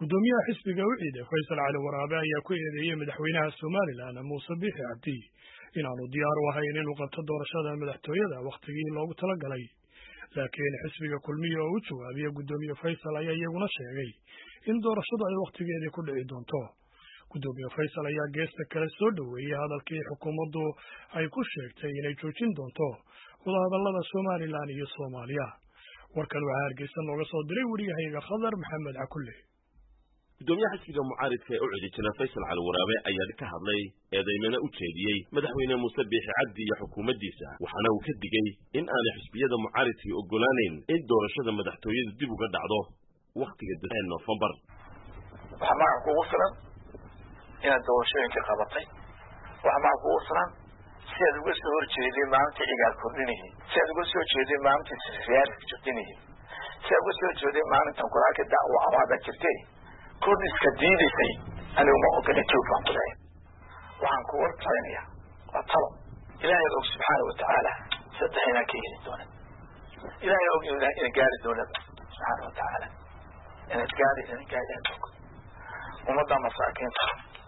gudoomiyaha xisbiga wiciid Faysal Cali Waraabe ayaa ku eedeeyay madaxweynaha Soomaaliland Muuse Biixi Cabdi inaanu diyaar u ahayn inuu qabto doorashada madaxtooyada waqtigii loogu talagalay laakiin xisbiga kulmiye oo u jawaabay gudoomiye Faysal ayaa iyaguna sheegay in doorashadu ay waqtigeedii ku dhici doonto. gudoomiye Faysal ayaa geesta kale soo dhaweeyay hadalkii xukuumaddu ay ku sheegtay inay joojin doonto wadahadallada Soomaaliland iyo Soomaaliya. warkan waxaa Hargeysa nooga soo diray wariyahayaga Khadar Maxamed Cakulle. gudoomiyaha xisbiga mucaaridka ee u cidijina Faysal Cali Waraabe ayaa ka hadlay eedaymana u jeediyay madaxweyne Muuse Biixi Cabdi iyo xukuumaddiisa waxaana uu ka digay in aan xisbiyada mucaaridka ogolaaneyn in doorashada madaxtooyada dib uga dhacdo waqtiga November. waxaa kugu filan inaad doorashooyinka qabatay waxaa kugu filan si aad uga soo horjeeday maalinta cigaal kordhinayay si aad uga soo jeeday maalinta siyaasad jirtinayay si aad uga soo jeeday maalintan quraanka dacwo awaada jirtay kordhiska diidaysay anigu ma ogola joogfaan ku leeyahay waxaan ku wartaynaya waa talo ilaahay og subxaanahu wa tacaala saddex inaan ka heli doonan ilaahay og inaan gaari doonaba subxaanahu wa tacaala inaad gaari og ummadda masaakiinta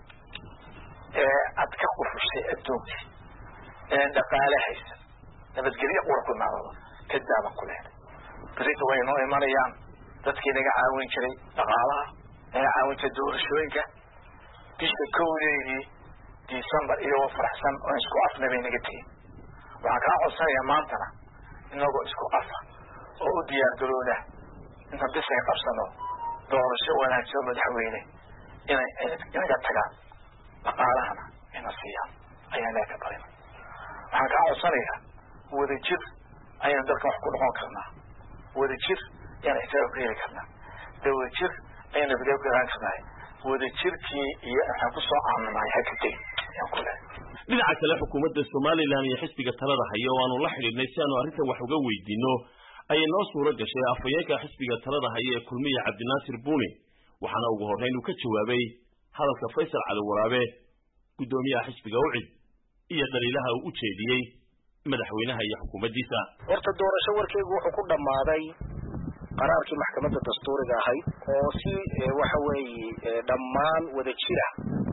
ee aad ka qufushay adduunka ee dhaqaale haysan nabadgelyo qurku naadada ka daaban ku leeyahay berito way noo imanayaan dadkii naga caawin jiray dhaqaalaha naga caawin jiray doorashooyinka bisha kowdeedii December iyagoo faraxsan oo isku afnabay naga tegin waxaan kaa codsanayaa maantana inagoo isku afa oo u diyaar garooda inta bisay qabsano doorasho wanaagsan madaxweyne inay inaga tagaan dhaqaalahana ina siiyaan ayaan ka barin waxaan kaa codsanayaa wadajir ayaan dalka wax ku noqon karnaa wadajir ayaan ixtiraam ku heli karnaa wadajir ayaan nabadgelyo ku helaan karnaa wadajirkii iyo waxaan ku soo caanamay hakatay ayaan ku leeyahay dhinaca kale xukuumadda Soomaaliland iyo xisbiga talada haya oo aanu la xiriirnay si aanu arrintan wax uga weydiino ayay noo suuro gashay afhayeenka xisbiga talada haya ee kulmiye Cabdinaasir Buuni waxaana ugu horreyn uu ka jawaabay hadalka Faysal Cali Waraabe gudoomiyaha xisbiga wicid iyo dhaliilaha uu u jeediyay madaxweynaha iyo xukuumaddiisa. horta doorasho warkeegu wuxuu ku dhamaaday qaraarkii maxkamadda dastuuriga ahayd oo si waxa weeye dhammaan wada jira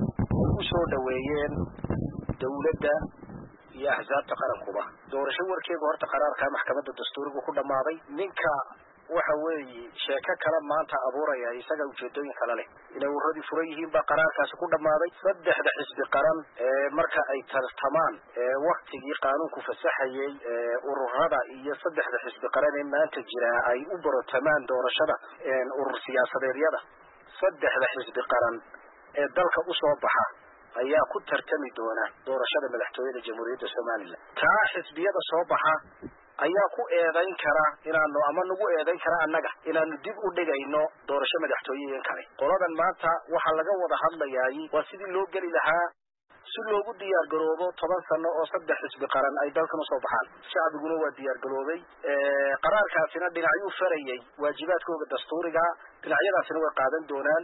u soo dhaweeyeen dawladda iyo ahzaabta qarankuba. doorasho warkeegu horta qaraarka maxkamadda dastuuriga ku dhamaaday ninka waxa weeye sheeko kale maanta abuuraya isaga ujeedooyin kale leh inay warradii furan yihiin ba qaraarkaasi ku dhamaaday saddexda xisbi qaran marka ay tartamaan waqtigii qaanuunku fasaxayay ururada iyo saddexda xisbi qaran ee maanta jira ay u borotamaan doorashada urur siyaasadeedyada saddexda xisbi qaran ee dalka u soo baxa ayaa ku tartami doona doorashada madaxtooyada jamhuuriyadda Soomaaliland. taa xisbiyada soo baxa ayaa ku eedayn kara inaanu ama nagu eedayn kara annaga inaanu dib u dhigayno doorasho madaxtooyeen kale. qoladan maanta waxa laga wada hadlayay waa sidii loo gali lahaa si loogu diyaar garoobo 10 sano oo saddex xisbi qaran ay dalkan soo baxaan. shacbiguna waa diyaar garoobay qaraarkaasina dhinacyo farayay waajibaadkooda dastuuriga dhinacyadaasina way qaadan doonaan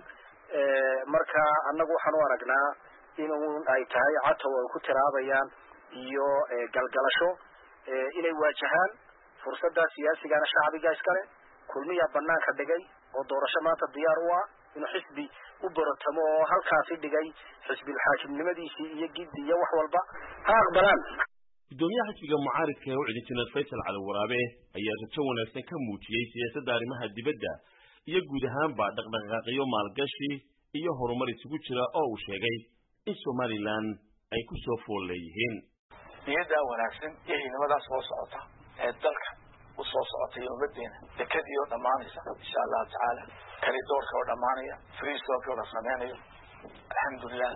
marka annagu waxaan u aragnaa inuu ay tahay catow ay ku tiraabayaan iyo galgalasho inay waajahaan fursadda siyaasigana shacbiga iskale kulmiya banaanka dhigay oo doorasho maanta diyaar u ah inuu xisbi u barotamo oo halkaasi dhigay xisbi xaakimnimadiisii iyo giddi iyo wax walba ha aqbalaan. gudoomiyaha xisbiga mucaaridka ee u cidijina Faysal Cali Waraabe ayaa rajo wanaagsan ka muujiyay siyaasadda arrimaha dibadda iyo guud ahaanba dhaqdhaqaaqyo maalgashi iyo horumar isugu jira oo uu sheegay in Soomaaliland ay ku soo fool leeyihiin niyada wanaagsan iyo inamada soo socota ee dalka u soo socotay ummadeena dekadiyo dhamaanaysa insha Allah taala kali doorka oo dhamaanaya free stock oo sameeyo alxamdulillah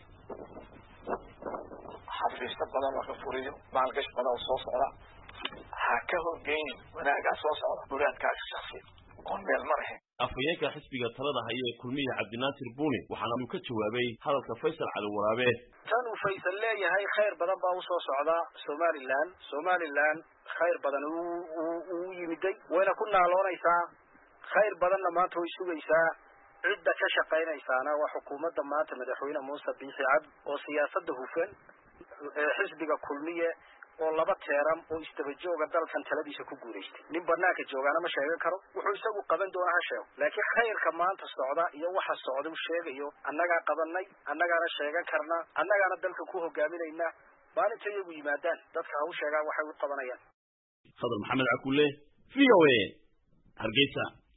xafiista badan oo ka furiyo maalgash badan oo soo socda ha ka hogeyn wanaaga soo socda buraadka shakhsi oo meel marhe afhayeenka xisbiga talada haya ee kulmiye Cabdinaasir Buuni waxaana uu ka jawaabay hadalka Faysal Cali Waraabe tan uu Faysal leeyahay khayr badan baa u soo socda Soomaaliland khayr badan uu yimiday wayna ku naaloonaysaa khayr badanna maanta way sugaysaa cidda ka shaqaynaysaana waa xukuumadda maanta madaxweyne Muuse Biixi Cabdi oo siyaasadda hufan xisbiga kulmiye oo laba teeram oo istaba jooga dalkan taladiisa ku guuleystay nin banaanka joogaana ma sheegan karo wuxuu isagu qaban doonaa ha sheego laakiin khayrka maanta socda iyo waxa socda uu sheegayo annagaa qabanay annagaana sheegan karnaa annagaana dalka ku hogaaminaynaa maalinta iyagu yimaadaan dadka ha u sheegaan waxay u qabanayaan Khadar Maxamed Cakulle VOA Hargeysa